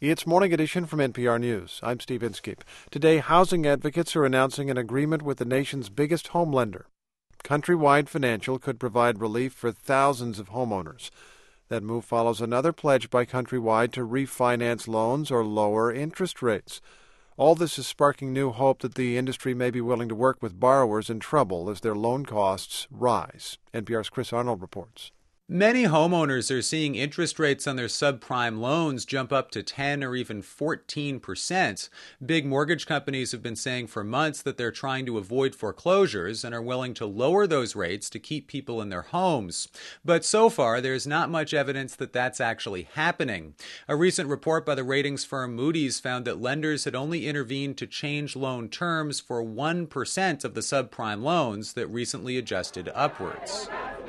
It's Morning Edition from NPR News. I'm Steve Inskeep. Today, housing advocates are announcing an agreement with the nation's biggest home lender. Countrywide Financial could provide relief for thousands of homeowners. That move follows another pledge by Countrywide to refinance loans or lower interest rates. All this is sparking new hope that the industry may be willing to work with borrowers in trouble as their loan costs rise. NPR's Chris Arnold reports. Many homeowners are seeing interest rates on their subprime loans jump up to 10 or even 14%. Big mortgage companies have been saying for months that they're trying to avoid foreclosures and are willing to lower those rates to keep people in their homes. But so far, there's not much evidence that that's actually happening. A recent report by the ratings firm Moody's found that lenders had only intervened to change loan terms for 1% of the subprime loans that recently adjusted upwards.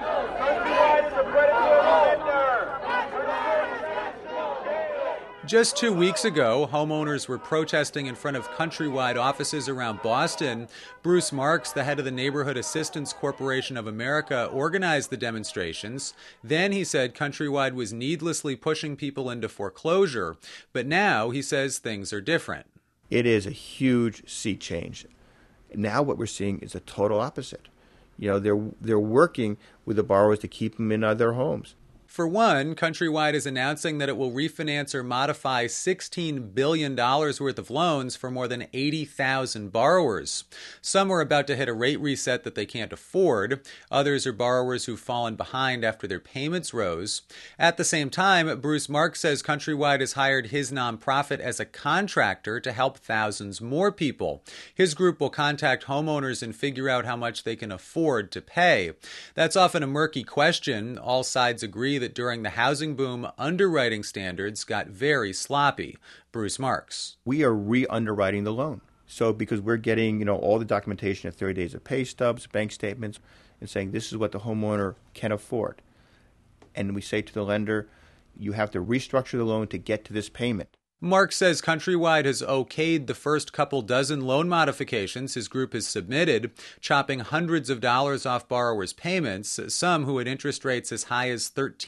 Just 2 weeks ago, homeowners were protesting in front of Countrywide offices around Boston. Bruce Marks, the head of the Neighborhood Assistance Corporation of America, organized the demonstrations. Then he said Countrywide was needlessly pushing people into foreclosure. But now he says things are different. It is a huge sea change. Now what we're seeing is a total opposite. They're working with the borrowers to keep them in their homes. For one, Countrywide is announcing that it will refinance or modify $16 billion worth of loans for more than 80,000 borrowers. Some are about to hit a rate reset that they can't afford. Others are borrowers who've fallen behind after their payments rose. At the same time, Bruce Marks says Countrywide has hired his nonprofit as a contractor to help thousands more people. His group will contact homeowners and figure out how much they can afford to pay. That's often a murky question. All sides agree that during the housing boom, underwriting standards got very sloppy. Bruce Marks. We are re-underwriting the loan. So because we're getting, all the documentation of 30 days of pay stubs, bank statements, and saying this is what the homeowner can afford. And we say to the lender, you have to restructure the loan to get to this payment. Mark says Countrywide has okayed the first couple dozen loan modifications his group has submitted, chopping hundreds of dollars off borrowers' payments, some who had interest rates as high as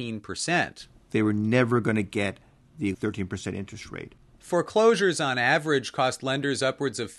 13%. They were never going to get the 13% interest rate. Foreclosures on average cost lenders upwards of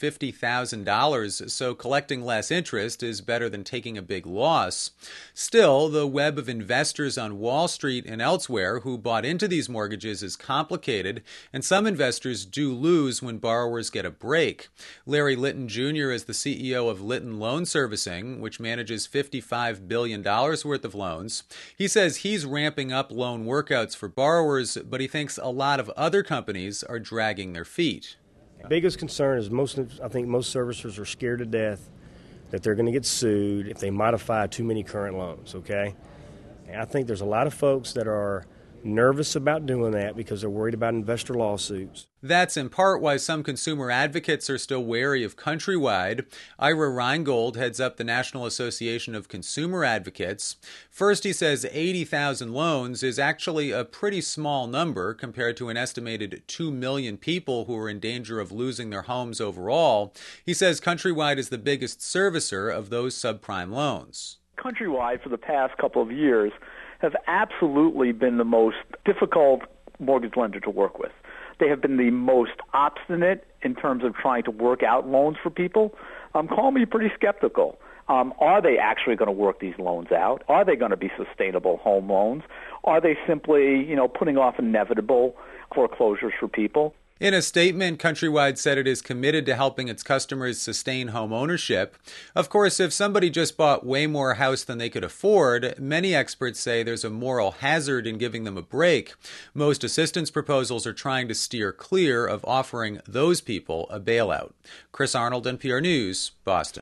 $50,000, so collecting less interest is better than taking a big loss. Still, the web of investors on Wall Street and elsewhere who bought into these mortgages is complicated, and some investors do lose when borrowers get a break. Larry Litton Jr. is the CEO of Litton Loan Servicing, which manages $55 billion worth of loans. He says he's ramping up loan workouts for borrowers, but he thinks a lot of other companies are dragging their feet. The biggest concern is most servicers are scared to death that they're going to get sued if they modify too many current loans, okay? And I think there's a lot of folks that are nervous about doing that because they're worried about investor lawsuits. That's in part why some consumer advocates are still wary of Countrywide. Ira Reingold heads up the National Association of Consumer Advocates. First, he says 80,000 loans is actually a pretty small number compared to an estimated 2 million people who are in danger of losing their homes overall. He says Countrywide is the biggest servicer of those subprime loans. Countrywide, for the past couple of years, have absolutely been the most difficult mortgage lender to work with. They have been the most obstinate in terms of trying to work out loans for people. Call me pretty skeptical. Are they actually going to work these loans out? Are they going to be sustainable home loans? Are they simply, putting off inevitable foreclosures for people? In a statement, Countrywide said it is committed to helping its customers sustain home ownership. Of course, if somebody just bought way more house than they could afford, many experts say there's a moral hazard in giving them a break. Most assistance proposals are trying to steer clear of offering those people a bailout. Chris Arnold, NPR News, Boston.